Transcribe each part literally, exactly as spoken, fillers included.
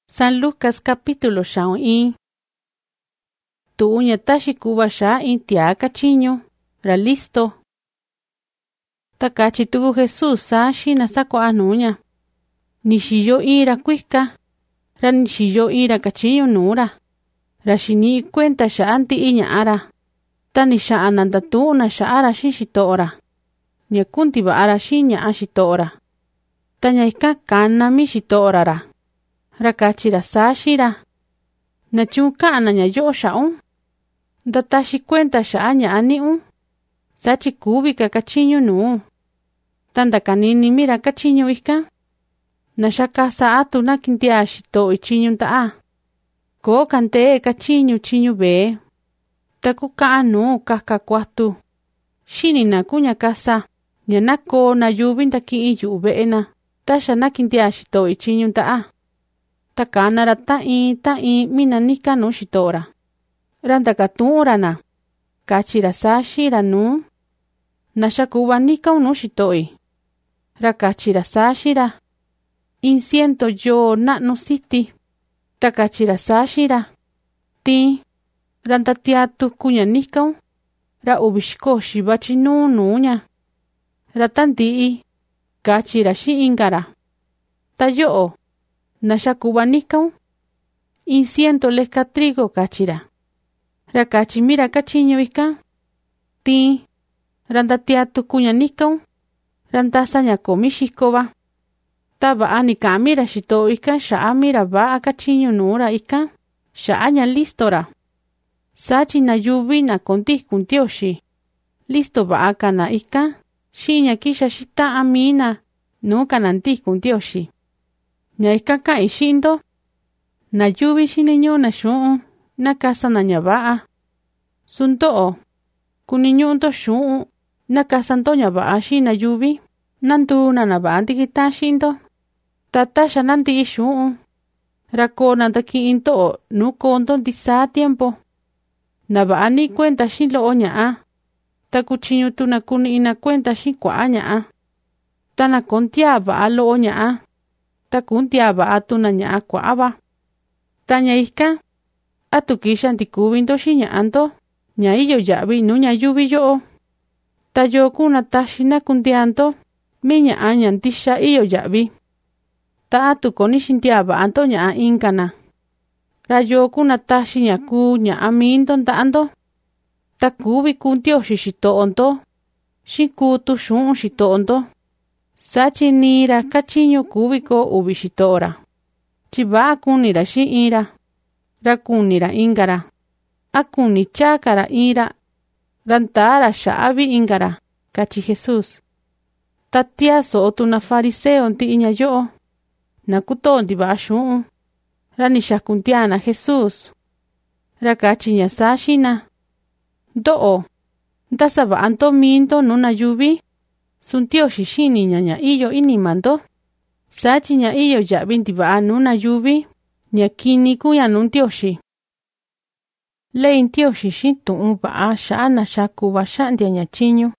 San Lucas capítulo xaun in. Tuña tashi kuba xa in tia kachiño, ra listo. Takachi tugu Jesús sa shina sakwa nuña. Nishiyo ira kuika, ra nishiyo ira kachiño nura. Ra shini cuenta xa anti iña ara. Tani xa ananda tuna xa ara shishitora. Nya kunti ba ara shinya ashitora. Tanya ika kana mi shitora ra. Rakachira sashira. Na chunka na nya yo shaun. Datashi cuenta sha nya aniun. Sachi kubi ka kachiño nu. Tanda kanini mira kachiño ika. Na shaka sa atu na kintia shito ichiño taa. Ko kante kachiño chiño be. Taku ka anu kaka kwatu. Shini na kunya kasa. Nya nako na yubin taki iyu beena. Tasha na kintia shito ichiño taa. Takana ra ta'i ta'i mina nika no shitora. Randa katura na. Kachira sashi ra nu. Na shakuba nika no shitoi. Ra kachira sashi ra. Insiento yo na no siti. Takachira sashi ra. Ti. Randa tiatu kunya nika. Ra ubishko shibachi nu nunya. Ra tantii. Kachira shi ingara. Tayo. Na shakuba nika. Insiento leska trigo kachira. Ra kachimira kachiño ika. Ti. Randa tiatu kunya nika. Randa sanya komishikoba. Taba ani kamira shito ika sha mira ba kachiño nura ika. Sha anya listora. Sachi na yubi na konti kuntioshi. Listo ba akana ika. Shinya kisha shita amina. Nuka nanti kuntioshi. Nya ikaka ishindo. Na yubi shiniño na shuu. Na kasa na nyabaa. Suntoo. Kuniño unto shuu. Na kasanto nyabaa shi na yubi. Nantu na nabaa antikita shindo. Tatasha nanti ishuu. Rako nantaki into. Nuko onto tisa tiempo. Nabaa ni cuenta shilo oñaa. Takuchiño tu na kuni ina cuenta shi kwa añaa. Tana kontia baa lo oñaa. Takuntia ba atu na nya kwaba. Tanya ika. Atu kisha antikubindo shinya anto. Nya iyo yabi nunya yubi yo. Tayo kuna tashina kuntianto. Minya anya antisha iyo yabi. Ta atu konishintia ba anto nya inkana. Rayo kuna tashinya ku nya aminto ntaanto. Takubi kuntio shishito onto. Shikutu shun shito onto. Sachi nira kachiño kubiko ubishitora. Chiba akunira shi ira. Rakunira ingara. Akuni chakara ira. Rantara shaabi ingara. Kachi Jesús. Tatiaso otuna fariseo nti iña yo. Nakuto ndi bashun. Ranisha kuntiana Jesús. Rakachi nya sashina. Doo. Dasaba anto minto nuna yubi. Suntio shishini ñaña iyo inimando. Sachi ña iyo ya binti ba nuna yubi. Ña kini kuya nun tioshi. Lein tioshi shintun ba shana shakuba shandia ña chiño.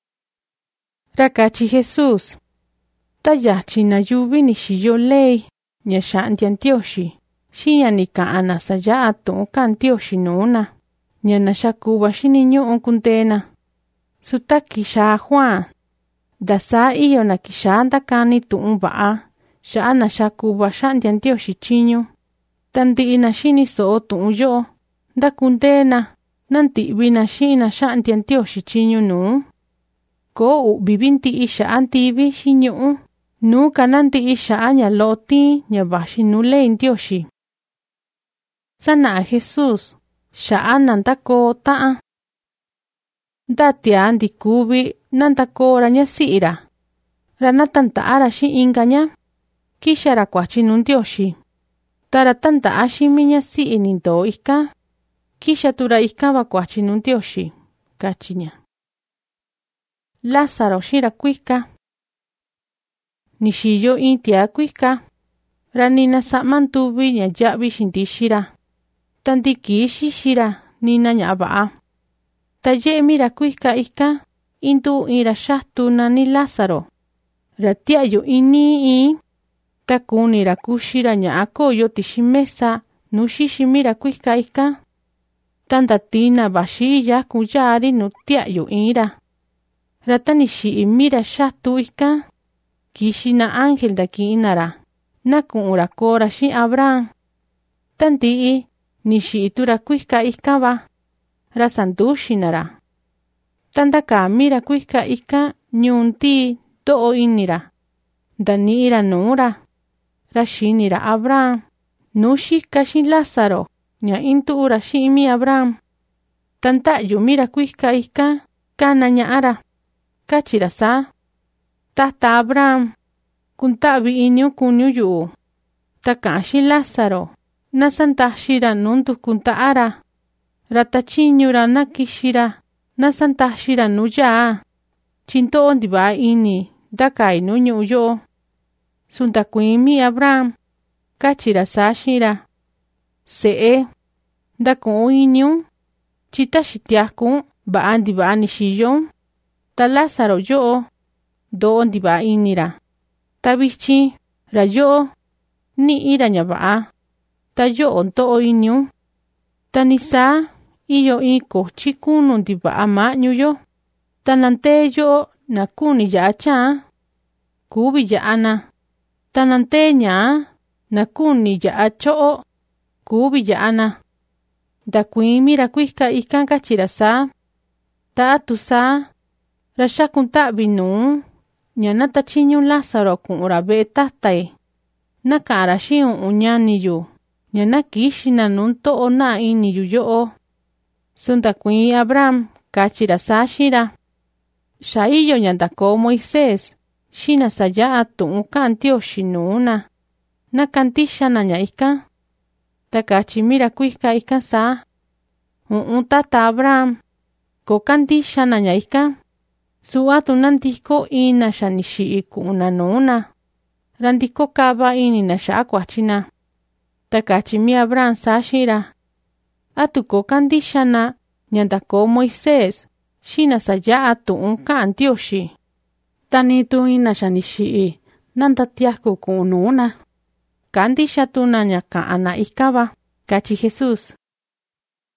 Rakachi Jesús. Tayachi na yubi ni shiyo lei. Ña shandia tioshi. Shiya ni kaana saya atun kan tioshi nuna. Ña na shakuba shiniño unkuntena. Sutaki sha Juan. Dasa iyo na kishanda kani tuun baa. Sha na shakuba shandian tio shichiño. Tanti ina shini so tuun yo. Da kundena. Nanti bina shina shandian tio shichiño nu. Ko u bibinti isha antibi shinyo. Nu kananti isha anya loti. Nya bashi nulein tio shi. Sana a Jesús. Sha ananda ko taa. Datia andi kubi. Nanta kora nya siira. Rana tanta ara shi inganya. Kisha ra kwachi nun tioshi. Tara tanta ashi minya si ininto ika. Kisha tura ika va kwachi nun tioshi. Kachinya. Lázaro shira kuika. Nishiyo intia kuika. Ranina samantubi nya yabi shinti shira. Tantiki shishira nina nya baa. Taye mira kuika ika. Intu ira shahtuna ni Lázaro. Ratiayo ini i. Ta kunira kuxira ña'a koyo tixi mesa nu xiximira kuika ika. Tanda tina baxi yaku yari nu tia'yu ira. Ratani xi'i mira xatu ika. Kixina ángel dakinara. Naku'ura kora xi Abraham. Tanti'i ni xi'itura kuika ika va. Rasanduxinara. Tanda kamira kuika ika ñunti to'o inira. Danira nura. Raxinira Abraham. Nuxika xi Lázaro. Ña intu'ura xi mi Abraham. Tanta'yu mira kuika ika. Kana ña'ara. Kachira sa. Tata Abraham. Kunta'vi iniu kuniu yu'u. Taka xi Lázaro. Nasantaxira nuntu kunta'ara. Ratachiñura nakixira. Nasantaxira nuya. Chinto'o ndiva ini. Dakai nu ñu'u yo. Suntakuin mi Abraham. Kachira sa xira. Se'e. Daku'u iniu. Chita xitiaku. Ba'a ndiva ni xiyo. Ta Lázaro yo. Do ndiva inira. Ta vichi. Ra yo. Ni ira ña ba'a. Ta yo nto'o iniu. Ta nisa. Iyo iko chikunu ndiva ma'ñu yo. Ta nante yo. Nakuni ya'a cha. Kubi ya'ana. Ta nante ña. Nakuni ya'a cho'o. Kubi ya'ana. Dakuin mira kuika ikan kachira sa. Ta atu sa. Rasha kunta'vi nu. Ña natachiñu Lázaro ku'ura ve'e tatai. Nakara xi uñani yu. Ña nakixina nun to'o na ini yu yo'o. Suntakuin Abraham kachira sa xira. Xa iyo ñandako Moisés. Xina saya'a tu'un kantioxi nuna. Nakantixana ña ika. Takachi mira kuika ika sa. U'un tata Abraham. Ko kantixana ña ika. Su'atu nantiko ina xani xi'i ku'una nuna. Randiko kava inina xa kuachina. Takachi mi Abraham sa xira. Atu ko kantixana ñandako Moisés. Xina saya'a tu'un kantioxi. Tani tu ina xani xi'i. Nantatiaku ku'ununa. Kantixatuna ña ka'ana ikava. Kachi Jesús.